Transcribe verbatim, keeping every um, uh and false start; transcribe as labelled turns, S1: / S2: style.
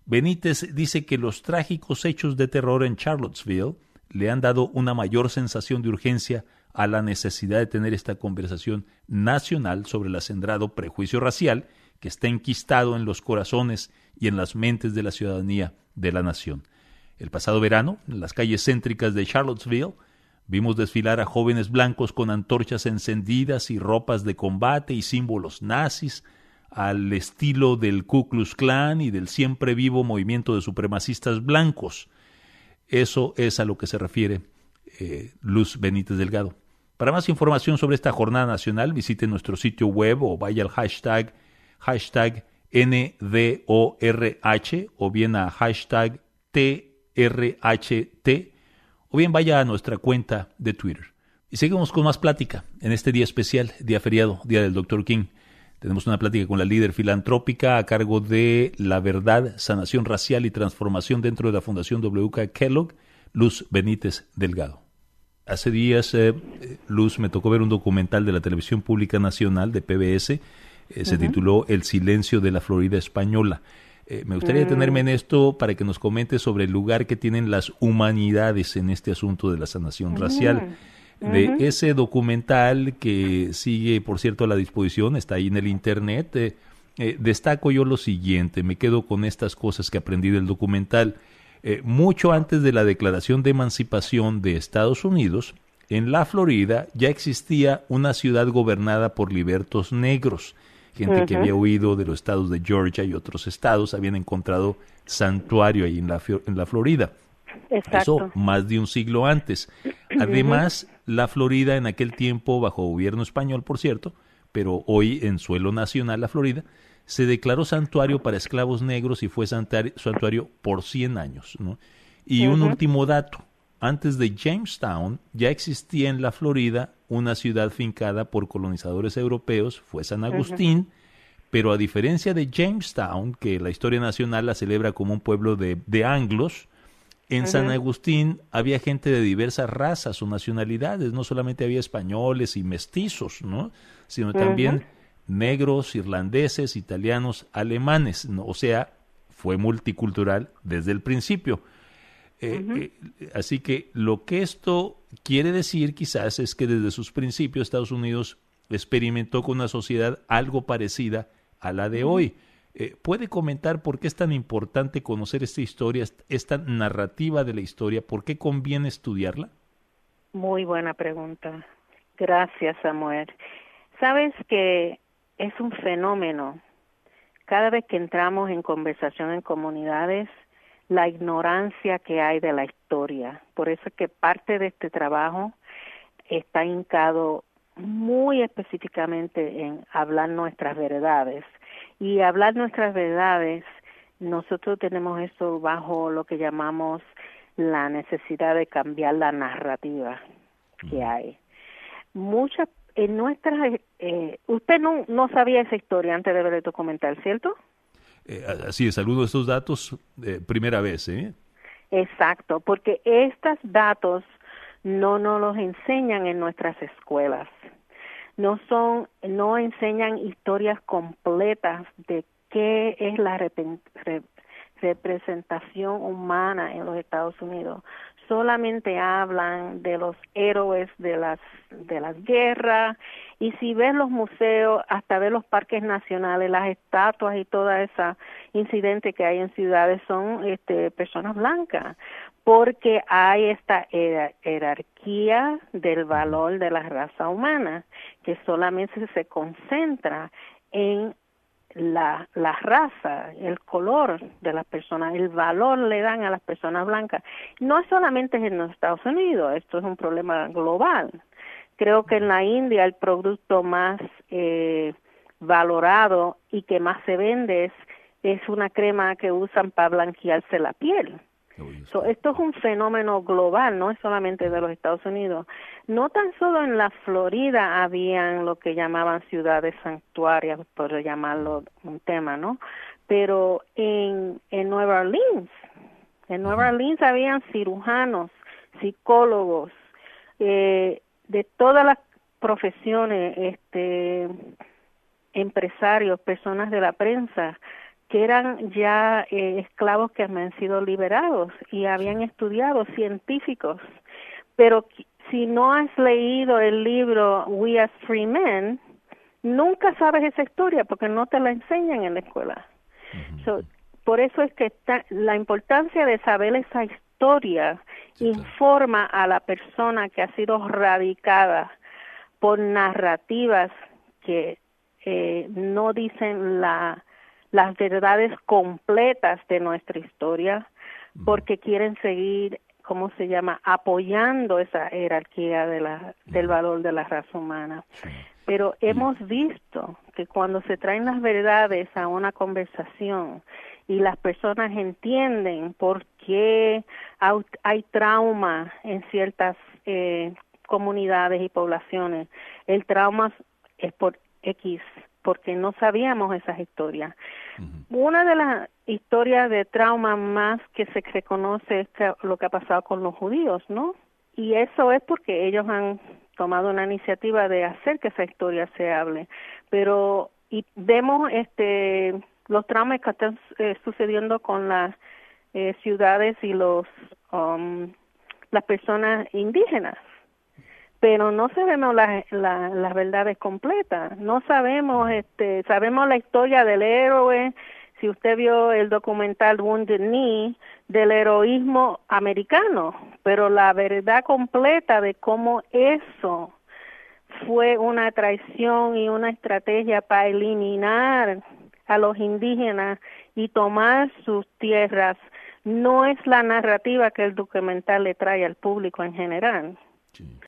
S1: Benítez dice que los trágicos hechos de terror en Charlottesville le han dado una mayor sensación de urgencia a la necesidad de tener esta conversación nacional sobre el acendrado prejuicio racial que está enquistado en los corazones y en las mentes de la ciudadanía de la nación. El pasado verano, en las calles céntricas de Charlottesville, vimos desfilar a jóvenes blancos con antorchas encendidas y ropas de combate y símbolos nazis, al estilo del Ku Klux Klan y del siempre vivo movimiento de supremacistas blancos. Eso es a lo que se refiere eh, Luz Benítez Delgado. Para más información sobre esta jornada nacional, visite nuestro sitio web o vaya al hashtag, hashtag N D O R H o bien a hashtag T R H T o bien vaya a nuestra cuenta de Twitter. Y seguimos con más plática en este día especial, día feriado, Día del doctor King. Tenemos una plática con la líder filantrópica a cargo de La Verdad, Sanación Racial y Transformación dentro de la Fundación W K Kellogg, Luz Benítez Delgado. Hace días, eh, Luz, me tocó ver un documental de la Televisión Pública Nacional de P B S, eh, se uh-huh. tituló El silencio de la Florida española. Eh, me gustaría detenerme en esto para que nos comentes sobre el lugar que tienen las humanidades en este asunto de la sanación uh-huh. racial. De uh-huh. ese documental que sigue, por cierto, a la disposición, está ahí en el internet, eh, eh, destaco yo lo siguiente, me quedo con estas cosas que aprendí del documental. Eh, mucho antes de la Declaración de Emancipación de Estados Unidos, en la Florida ya existía una ciudad gobernada por libertos negros. Gente uh-huh. que había huido de los estados de Georgia y otros estados habían encontrado santuario ahí en la, en la Florida.
S2: Exacto.
S1: Eso más de un siglo antes. Además, uh-huh. la Florida en aquel tiempo, bajo gobierno español, por cierto, pero hoy en suelo nacional, la Florida, se declaró santuario para esclavos negros y fue santuario por cien años, ¿no? Y uh-huh. un último dato, antes de Jamestown ya existía en la Florida una ciudad fincada por colonizadores europeos, fue San Agustín, uh-huh. pero a diferencia de Jamestown, que la historia nacional la celebra como un pueblo de, de anglos, en uh-huh. San Agustín había gente de diversas razas o nacionalidades, no solamente había españoles y mestizos, ¿no? Sino uh-huh. también negros, irlandeses, italianos, alemanes, ¿no? O sea, fue multicultural desde el principio. Eh, uh-huh. eh, así que lo que esto quiere decir quizás es que desde sus principios Estados Unidos experimentó con una sociedad algo parecida a la de uh-huh. hoy. Eh, ¿Puede comentar por qué es tan importante conocer esta historia, esta narrativa de la historia? ¿Por qué conviene estudiarla?
S2: Muy buena pregunta. Gracias, Samuel. Sabes que es un fenómeno. Cada vez que entramos en conversación en comunidades, la ignorancia que hay de la historia. Por eso es que parte de este trabajo está hincado muy específicamente en hablar nuestras verdades. Y hablar nuestras verdades, nosotros tenemos eso bajo lo que llamamos la necesidad de cambiar la narrativa que hay. Muchas, en nuestras, eh, usted no, no sabía esa historia antes de ver el documental, ¿cierto?
S1: Eh, así es, saludo estos datos eh, primera vez, ¿eh?
S2: Exacto, porque estos datos no nos los enseñan en nuestras escuelas. No son, no enseñan historias completas de qué es la rep- rep- representación humana en los Estados Unidos. Solamente hablan de los héroes de las de las guerras, y si ves los museos, hasta ver los parques nacionales, las estatuas y toda esa incidente que hay en ciudades son este personas blancas, porque hay esta jerarquía del valor de la raza humana que solamente se concentra en la, la raza, el color de las personas, el valor le dan a las personas blancas. No solamente en los Estados Unidos, esto es un problema global. Creo que en la India el producto más eh, valorado y que más se vende es, es una crema que usan para blanquearse la piel. So, esto es un fenómeno global, no es solamente de los Estados Unidos. No tan solo en la Florida habían lo que llamaban ciudades santuarias, por llamarlo un tema, ¿no? Pero en, en Nueva Orleans, en Nueva Orleans habían cirujanos, psicólogos, eh, de todas las profesiones, este, empresarios, personas de la prensa, que eran ya eh, esclavos que habían sido liberados y habían estudiado, científicos. Pero si no has leído el libro We as Free Men, nunca sabes esa historia porque no te la enseñan en la escuela. Uh-huh. So, por eso es que está, la importancia de saber esa historia sí, informa a la persona que ha sido radicada por narrativas que eh, no dicen la, las verdades completas de nuestra historia, porque quieren seguir, ¿cómo se llama?, apoyando esa jerarquía de la, del valor de la raza humana. Sí. Pero hemos visto que cuando se traen las verdades a una conversación y las personas entienden por qué hay trauma en ciertas eh, comunidades y poblaciones, el trauma es por X, porque no sabíamos esas historias. Uh-huh. Una de las historias de trauma más que se reconoce es que lo que ha pasado con los judíos, ¿no? Y eso es porque ellos han tomado una iniciativa de hacer que esa historia se hable. Pero y vemos este los traumas que están eh, sucediendo con las eh, ciudades y los um, las personas indígenas. Pero no sabemos las la, las verdades completas, no sabemos, este, sabemos la historia del héroe, si usted vio el documental Wounded Knee, del heroísmo americano, pero la verdad completa de cómo eso fue una traición y una estrategia para eliminar a los indígenas y tomar sus tierras, no es la narrativa que el documental le trae al público en general. Sí.